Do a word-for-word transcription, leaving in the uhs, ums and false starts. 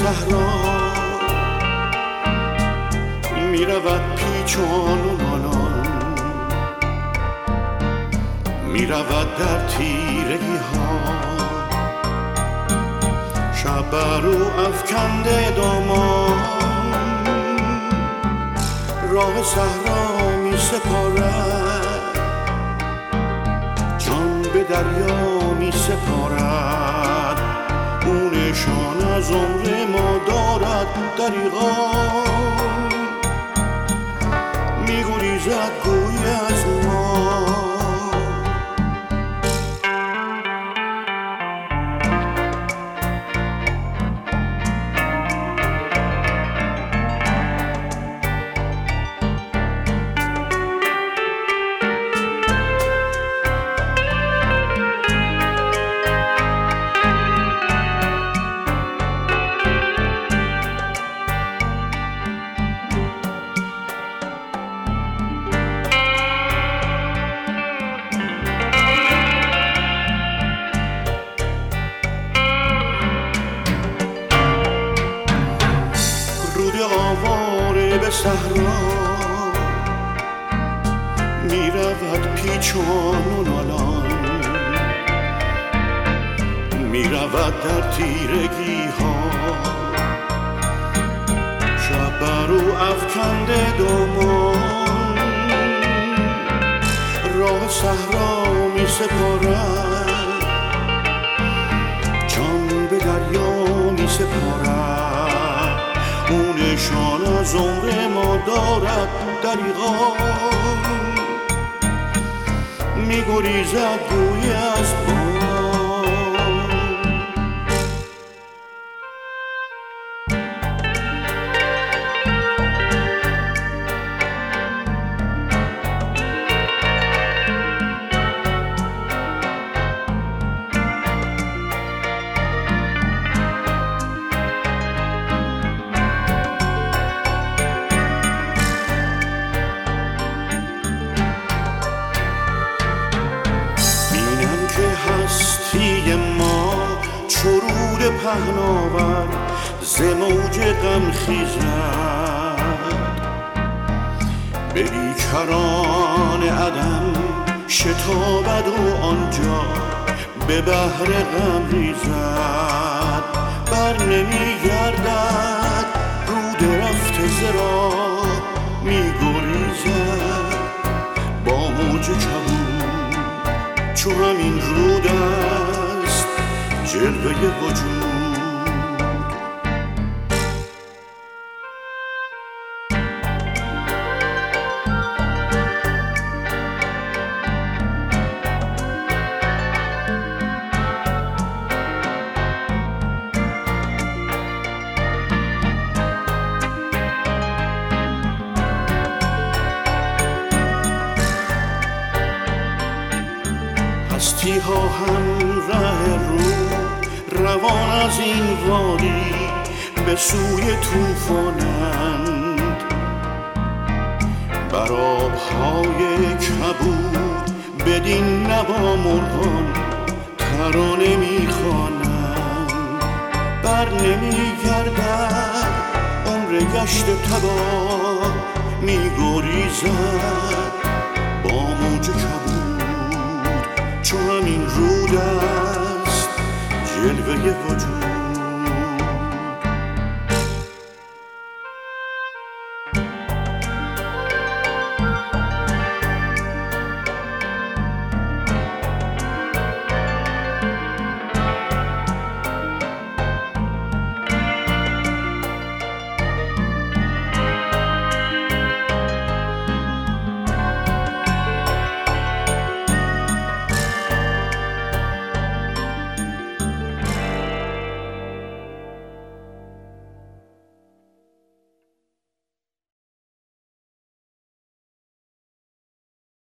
صحرا می رود پیچان و مالان، می رود در تیرگی ها، شب بر او افکنده دامان، راه صحرا می سپارد، جان به دریا می سپارد، او نشان از عمر ما دارد دریغا، می گریزد گوی از ما. آواره به صحرا می رود پیچان و نالان، می رود در تیرگی ها، شب بر او افکنده دامان، راه صحرا می سپارد، جان به دریا می سپارد، او نشان از عمر ما دارد دریغا، می گریزد گوی از ما. هستی ما چرود پهناور ز موج غم خیزد، به بیکران عدم شتابد و آنجا به بحر غم ریزد، بر نمی گردد رود رفته ز راه، می گریزد با موج کبود، چو همین رود است جلوه وجود. هستی ها هم ره رو روان از این وادی به سوی طوفانند، بر آبهای کبود بدین نوا مرغان ترانه میخوانند، بر نمی گردد عمر گشت تباه، می گریزد